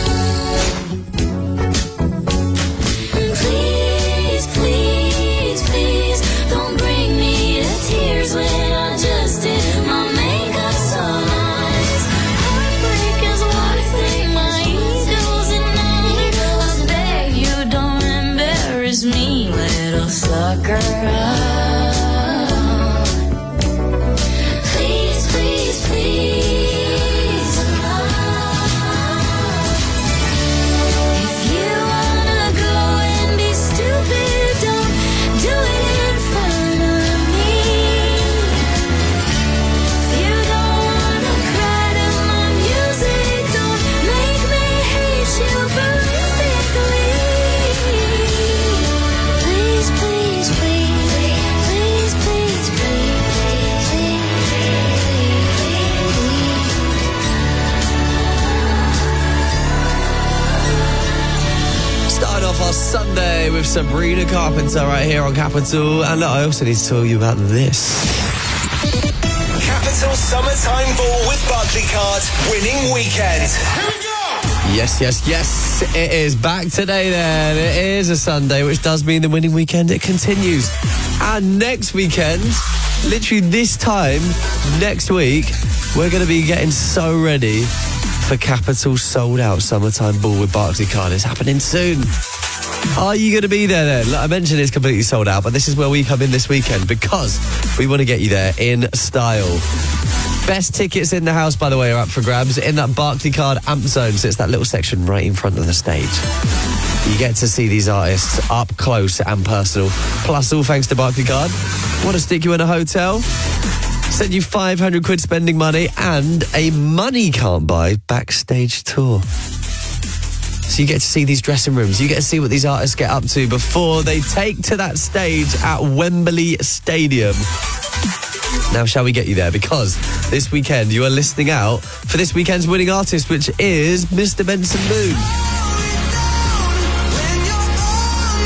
Speaker 21: Please, please, please, don't bring me to tears when I just did my makeup so nice. Heartbreak is one thing, my ego's another. I beg you don't embarrass me, little sucker. Please, please, please. If you wanna go and be stupid, don't do it in front of me. If you don't wanna cry to my music, don't make me hate you ballistically. Please, please, please, please, please, please, please,
Speaker 7: Starting off our Sunday with Sabrina Carpenter right here on Capital. And look, I also need to tell you about this.
Speaker 19: Capital Summertime Ball with Barclaycard winning weekend.
Speaker 7: Yes, yes, yes. It is back today then. It is a Sunday, which does mean the winning weekend, it continues. And next weekend, literally this time next week, we're going to be getting so ready for Capital's sold out Summertime Ball with Barclaycard. It's happening soon. Are you going to be there then? Like I mentioned, it's completely sold out, but this is where we come in this weekend because we want to get you there in style. Best tickets in the house, by the way, are up for grabs in that Barclaycard Amp Zone. So it's that little section right in front of the stage. You get to see these artists up close and personal. Plus, all thanks to Barclaycard. Want to stick you in a hotel? Send you five hundred quid spending money and a money can't buy backstage tour. So you get to see these dressing rooms. You get to see what these artists get up to before they take to that stage at Wembley Stadium. Now, shall we get you there? Because this weekend you are listening out for this weekend's winning artist, which is Mister Benson Boone.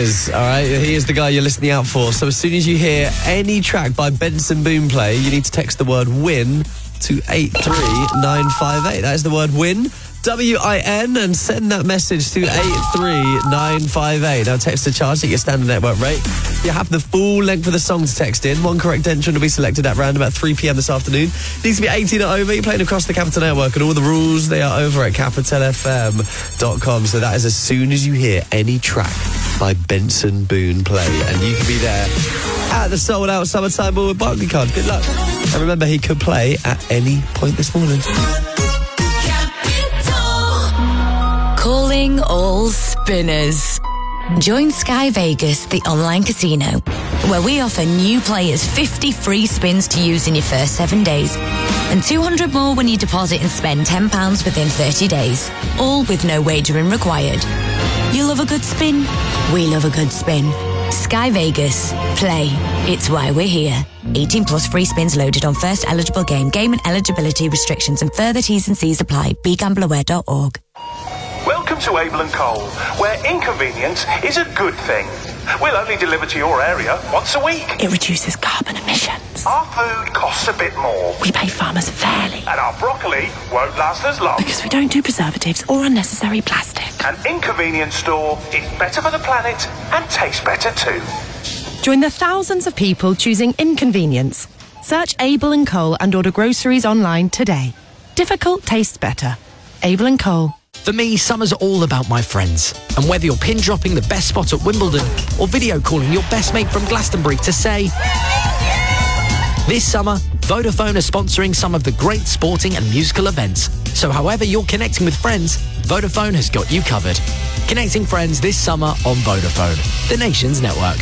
Speaker 7: is, all right? He is the guy you're listening out for. So as soon as you hear any track by Benson Boone play, you need to text the word WIN to eight three nine five eight. That is the word WIN, W I N, and send that message to eight three nine five eight. Now text the charge at your standard network rate. You have the full length of the song to text in. One correct entrant will be selected at round about three p.m. this afternoon. Needs to be eighteen or over. You're playing across the Capital Network, and all the rules, they are over at capital f m dot com. So that is as soon as you hear any track by Benson Boone play, and you can be there at the sold out Summertime Ball with Barclaycard. Good luck. And remember, he could play at any point this morning.
Speaker 24: Calling all spinners. Join Sky Vegas, the online casino, where we offer new players fifty free spins to use in your first seven days and two hundred more when you deposit and spend ten pounds within thirty days, all with no wagering required. You love a good spin? We love a good spin. Sky Vegas. Play. It's why we're here. eighteen plus free spins loaded on first eligible game. Game and eligibility restrictions and further T's and C's apply. be gamble aware dot org.
Speaker 3: Welcome to Abel and Cole, where inconvenience is a good thing. We'll only deliver to your area once a week.
Speaker 21: It reduces carbon emissions.
Speaker 3: Our food costs a bit more.
Speaker 21: We pay farmers fairly.
Speaker 3: And our broccoli won't last as long.
Speaker 21: Because we don't do preservatives or unnecessary plastic.
Speaker 3: An inconvenience store is better for the planet and tastes better too.
Speaker 6: Join the thousands of people choosing inconvenience. Search Abel and Cole and order groceries online today. Difficult tastes better. Abel and Cole.
Speaker 11: For me, summer's all about my friends. And whether you're pin dropping the best spot at Wimbledon or video calling your best mate from Glastonbury to say... This summer, Vodafone are sponsoring some of the great sporting and musical events. So however you're connecting with friends, Vodafone has got you covered. Connecting friends this summer on Vodafone, the nation's network.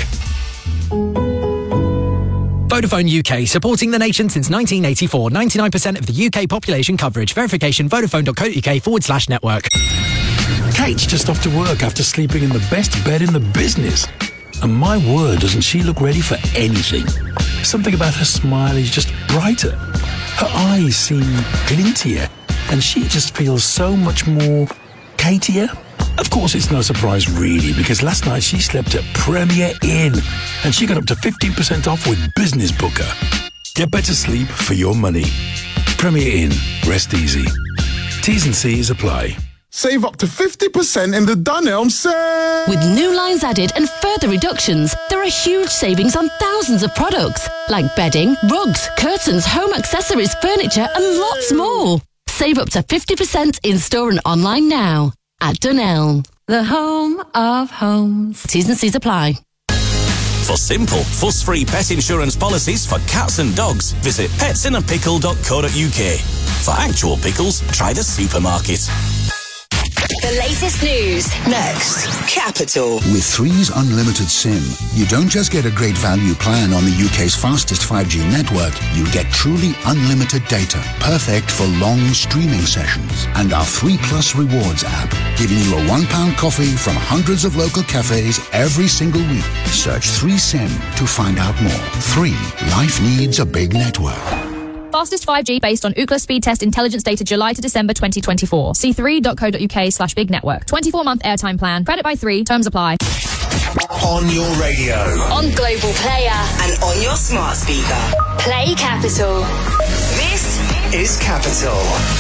Speaker 14: Vodafone U K, supporting the nation since nineteen eighty-four. ninety-nine percent of the U K population coverage. Verification, vodafone.co.uk forward slash network.
Speaker 16: Kate's just off to work after sleeping in the best bed in the business. And my word, doesn't she look ready for anything? Something about her smile is just brighter. Her eyes seem glintier. And she just feels so much more Katier. Of course, it's no surprise really, because last night she slept at Premier Inn and she got up to fifteen percent off with Business Booker. Get better sleep for your money. Premier Inn. Rest easy. T's and C's apply.
Speaker 17: Save up to fifty percent in the Dunelm sale!
Speaker 18: With new lines added and further reductions, there are huge savings on thousands of products, like bedding, rugs, curtains, home accessories, furniture, and lots more. Save up to fifty percent in-store and online now. At Dunelm, the home of homes. T's and C's apply.
Speaker 27: For simple, fuss-free pet insurance policies for cats and dogs, visit pets in a pickle dot co dot uk. For actual pickles, try the supermarket.
Speaker 5: The latest news. Next. Capital.
Speaker 12: With Three's Unlimited SIM, you don't just get a great value plan on the U K's fastest five G network, you get truly unlimited data, perfect for long streaming sessions. And our three Plus Rewards app, giving you a one pound coffee from hundreds of local cafes every single week. Search three SIM to find out more. Three, life needs a big network.
Speaker 23: Fastest five G based on Ookla speed test intelligence data July to December twenty twenty-four. see three dot co dot uk slash big network. twenty-four month airtime plan. Credit by three. Terms apply.
Speaker 19: On your radio.
Speaker 5: On Global Player. And on your smart speaker. Play Capital. This
Speaker 19: is Capital.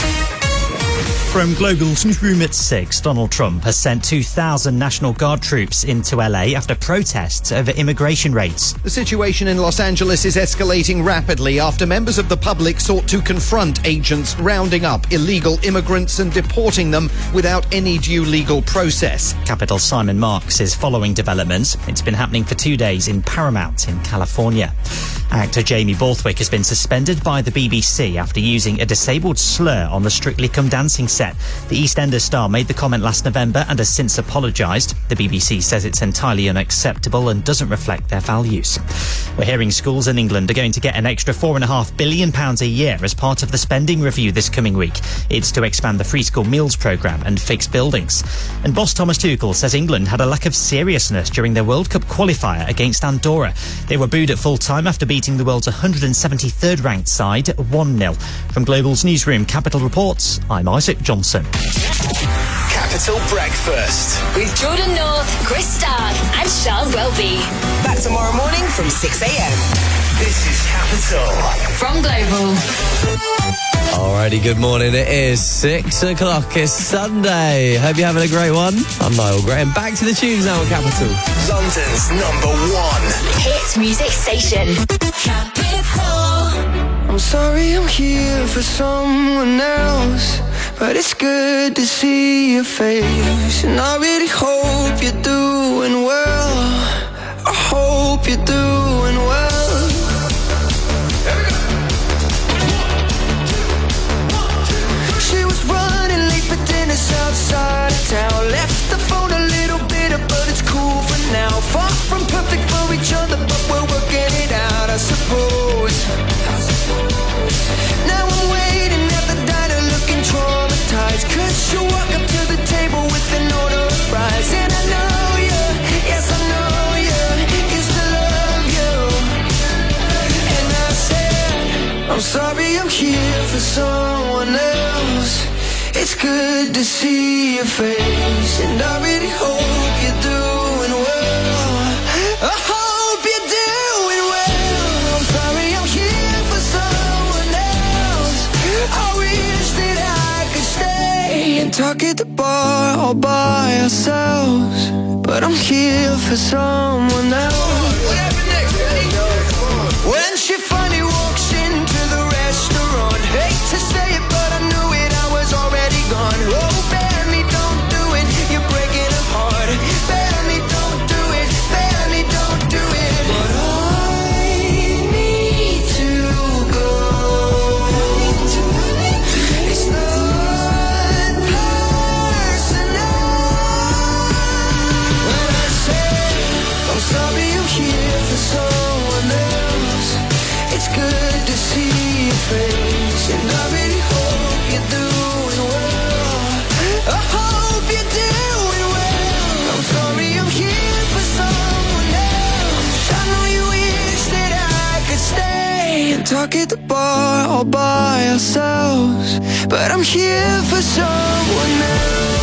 Speaker 28: From Global's newsroom at six, Donald Trump has sent two thousand National Guard troops into L A after protests over immigration rates.
Speaker 29: The situation in Los Angeles is escalating rapidly after members of the public sought to confront agents rounding up illegal immigrants and deporting them without any due legal process.
Speaker 28: Capital Simon Marks is following developments. It's been happening for two days in Paramount in California. Actor Jamie Borthwick has been suspended by the B B C after using a disabled slur on the Strictly Come Dancing set. The EastEnders star made the comment last November and has since apologised. The B B C says it's entirely unacceptable and doesn't reflect their values. We're hearing schools in England are going to get an extra four and a half billion pounds a year as part of the spending review this coming week. It's to expand the free school meals programme and fix buildings. And boss Thomas Tuchel says England had a lack of seriousness during their World Cup qualifier against Andorra. They were booed at full time after beating the world's one hundred seventy-third ranked side one nil. From Global's newsroom, Capital Reports, I'm Isaac Johnson.
Speaker 19: Capital Breakfast.
Speaker 5: With Jordan North, Chris Stark, and Sean Welby. Back tomorrow morning from six a.m.
Speaker 19: This is Capital.
Speaker 5: From Global.
Speaker 7: Alrighty, good morning. It is six o'clock. It's Sunday. Hope you're having a great one. I'm Niall Graham. Back to the tunes now on Capital.
Speaker 19: London's number one
Speaker 5: hit music station. Capital.
Speaker 8: I'm sorry I'm here for someone else, but it's good to see your face. And I really hope you're doing well. I hope you're doing well. She was running late for dinner outside of town. Left the phone a little bitter, but it's cool for now. Far from perfect for each other, but we're working it out, I suppose. Now I'm waiting at the diner looking traumatized, cause she'll walk up to the table with an order of fries. And I know you, yes I know you, used to love you. And I said, I'm sorry I'm here for someone else. It's good to see your face, and I really hope you're doing well. I hope you're doing well. I'm sorry I'm here for someone else. I wish that I could stay and talk at the bar all by ourselves, but I'm here for someone else. What happened next, Eddie? When she finally walks into the restaurant, hate to say it, but I knew it, I was already gone. Oh, Benny, don't do it, you're breaking her heart. Benny, don't do it, Benny, don't do it. But I need to go. It's not personal. When I say I'm sorry I'm here for someone else, it's good to see your face, and I really hope you're doing well. I hope you're doing well. I'm sorry I'm here for someone else. I know you wish that I could stay and talk at the bar all by ourselves, but I'm here for someone else.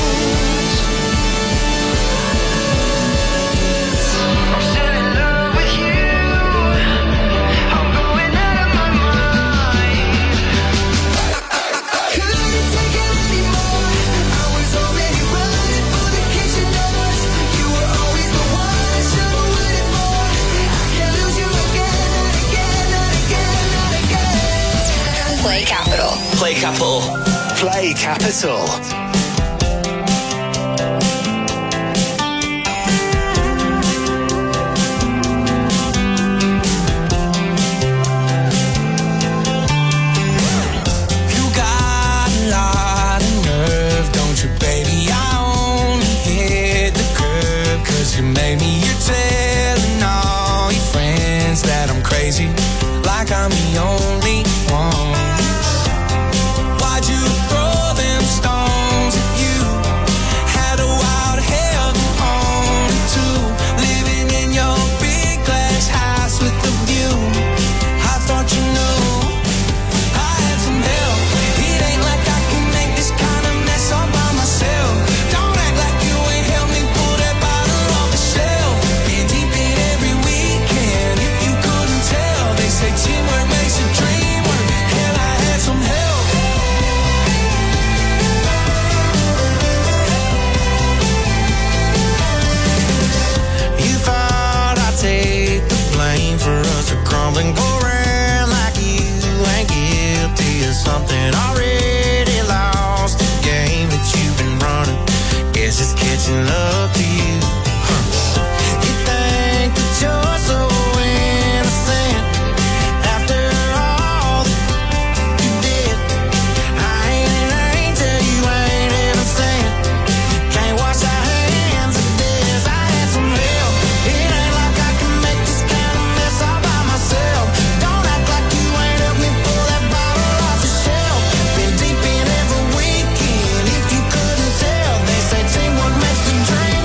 Speaker 8: I'm still in love with you. I'm going out of my mind. I couldn't take it anymore. I was already running for the kitchen doors. You were always the one I should have waited for. I can't lose you again, not again, not again, not again.
Speaker 5: Play Capital.
Speaker 19: Play Capital. Play Capital.
Speaker 8: You got a lot of nerve, don't you, baby? I only hit the curb 'cause you made me. You're telling all your friends that I'm crazy, like I'm the only one. Why'd you throw them stones at you? Had a wild heaven on it too. Living in your big glass house with the view. I thought you knew I had some help. It ain't like I can make this kind of mess all by myself. Don't act like you ain't helped me pull that bottle off the shelf. Been deep in every weekend, if you couldn't tell. They say teamwork makes a dream work. Hell, I had some help. You thought I'd take the blame for us to crumble and go around like you ain't guilty of something. Already lost the game that you've been running. Guess it's catching up to you. Huh. You think that you're so innocent after all that you did. I ain't an angel, you ain't innocent. Can't wash our hands of this. I had some help. It ain't like I can make this kind of mess all by myself. Don't act like you ain't helped me pull that bottle off the shelf. Been deep in every weekend, if you couldn't tell. They say teamwork makes the dream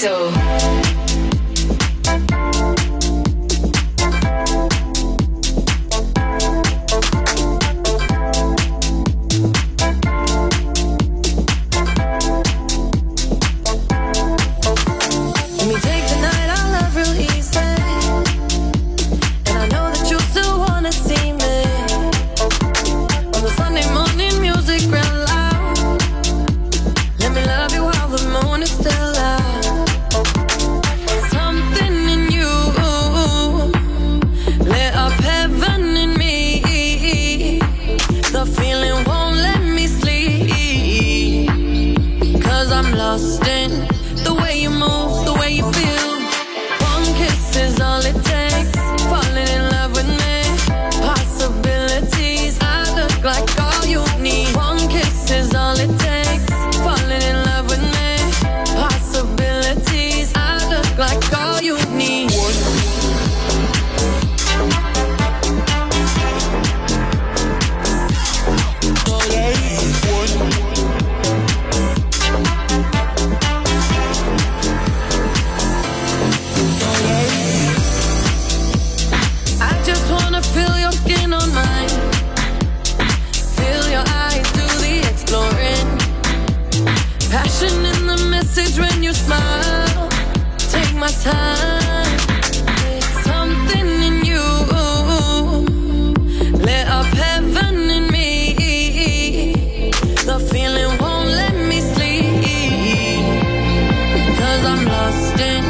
Speaker 9: Capital.